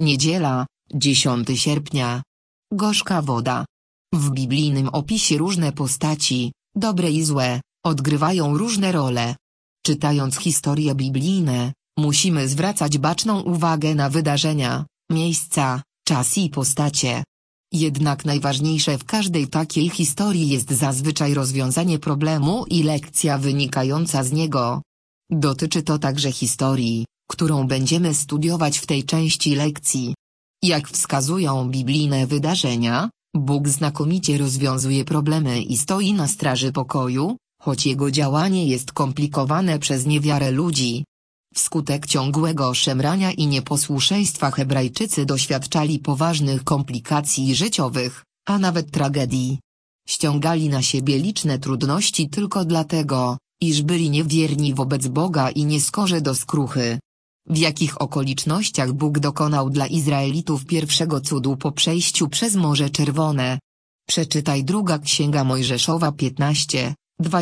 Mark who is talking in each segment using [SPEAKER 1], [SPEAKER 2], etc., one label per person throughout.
[SPEAKER 1] Niedziela, 10 sierpnia. Gorzka woda. W biblijnym opisie różne postaci, dobre i złe, odgrywają różne role. Czytając historie biblijne, musimy zwracać baczną uwagę na wydarzenia, miejsca, czas i postacie. Jednak najważniejsze w każdej takiej historii jest zazwyczaj rozwiązanie problemu i lekcja wynikająca z niego. Dotyczy to także historii, którą będziemy studiować w tej części lekcji. Jak wskazują biblijne wydarzenia, Bóg znakomicie rozwiązuje problemy i stoi na straży pokoju, choć Jego działanie jest komplikowane przez niewiarę ludzi. Wskutek ciągłego szemrania i nieposłuszeństwa Hebrajczycy doświadczali poważnych komplikacji życiowych, a nawet tragedii. Ściągali na siebie liczne trudności tylko dlatego, iż byli niewierni wobec Boga i nieskorzy do skruchy. W jakich okolicznościach Bóg dokonał dla Izraelitów pierwszego cudu po przejściu przez Morze Czerwone? Przeczytaj Druga Księga Mojżeszowa 15,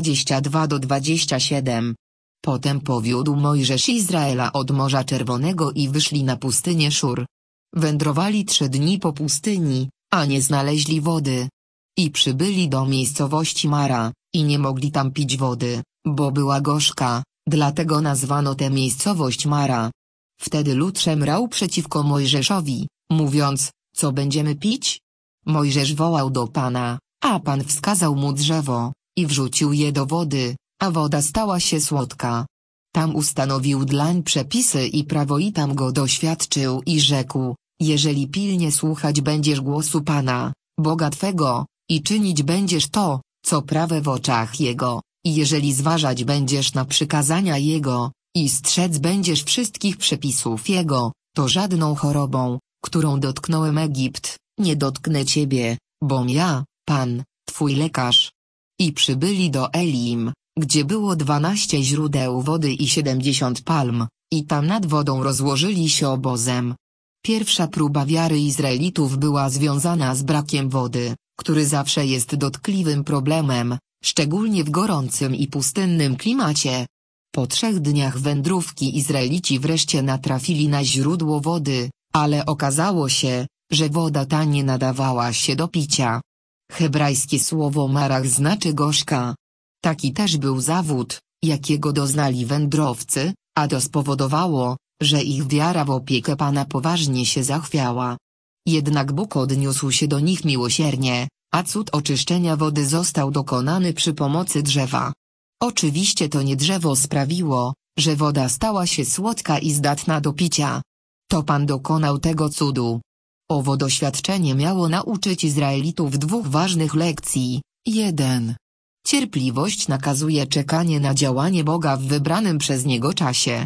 [SPEAKER 1] 22-27. Potem powiódł Mojżesz Izraela od Morza Czerwonego i wyszli na pustynię Szur. Wędrowali 3 dni po pustyni, a nie znaleźli wody. I przybyli do miejscowości Mara, i nie mogli tam pić wody, bo była gorzka, dlatego nazwano tę miejscowość Mara. Wtedy lud szemrał przeciwko Mojżeszowi, mówiąc, co będziemy pić? Mojżesz wołał do Pana, a Pan wskazał mu drzewo, i wrzucił je do wody, a woda stała się słodka. Tam ustanowił dlań przepisy i prawo i tam go doświadczył i rzekł, jeżeli pilnie słuchać będziesz głosu Pana, Boga Twego, i czynić będziesz to, co prawe w oczach Jego, i jeżeli zważać będziesz na przykazania Jego, i strzec będziesz wszystkich przepisów Jego, to żadną chorobą, którą dotknąłem Egipt, nie dotknę Ciebie, bom ja, Pan, Twój lekarz. I przybyli do Elim, gdzie było 12 źródeł wody i 70 palm, i tam nad wodą rozłożyli się obozem. Pierwsza próba wiary Izraelitów była związana z brakiem wody, który zawsze jest dotkliwym problemem, szczególnie w gorącym i pustynnym klimacie. Po 3 dniach wędrówki Izraelici wreszcie natrafili na źródło wody, ale okazało się, że woda ta nie nadawała się do picia. Hebrajskie słowo marach znaczy gorzka. Taki też był zawód, jakiego doznali wędrowcy, a to spowodowało, że ich wiara w opiekę Pana poważnie się zachwiała. Jednak Bóg odniósł się do nich miłosiernie, a cud oczyszczenia wody został dokonany przy pomocy drzewa. Oczywiście to nie drzewo sprawiło, że woda stała się słodka i zdatna do picia. To Pan dokonał tego cudu. Owo doświadczenie miało nauczyć Izraelitów 2 ważnych lekcji. 1. Cierpliwość nakazuje czekanie na działanie Boga w wybranym przez Niego czasie.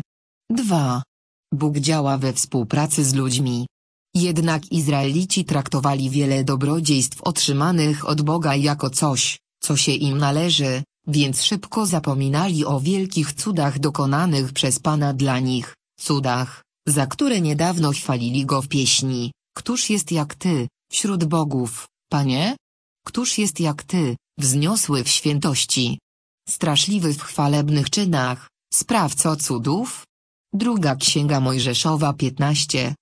[SPEAKER 1] 2. Bóg działa we współpracy z ludźmi. Jednak Izraelici traktowali wiele dobrodziejstw otrzymanych od Boga jako coś, co się im należy, więc szybko zapominali o wielkich cudach dokonanych przez Pana dla nich, cudach, za które niedawno chwalili Go w pieśni. Któż jest jak Ty, wśród bogów, Panie? Któż jest jak Ty, wzniosły w świętości? Straszliwy w chwalebnych czynach, sprawco cudów? Druga Księga Mojżeszowa 15,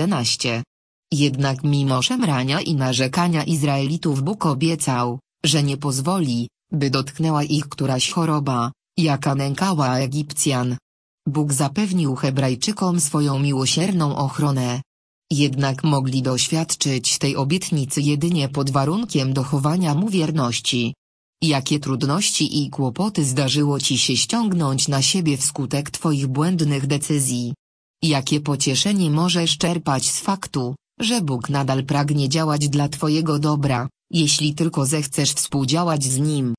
[SPEAKER 1] 11. Jednak mimo szemrania i narzekania Izraelitów Bóg obiecał, że nie pozwoli, by dotknęła ich któraś choroba, jaka nękała Egipcjan. Bóg zapewnił Hebrajczykom swoją miłosierną ochronę. Jednak mogli doświadczyć tej obietnicy jedynie pod warunkiem dochowania mu wierności. Jakie trudności i kłopoty zdarzyło Ci się ściągnąć na siebie wskutek Twoich błędnych decyzji? Jakie pocieszenie możesz czerpać z faktu, że Bóg nadal pragnie działać dla Twojego dobra, jeśli tylko zechcesz współdziałać z Nim?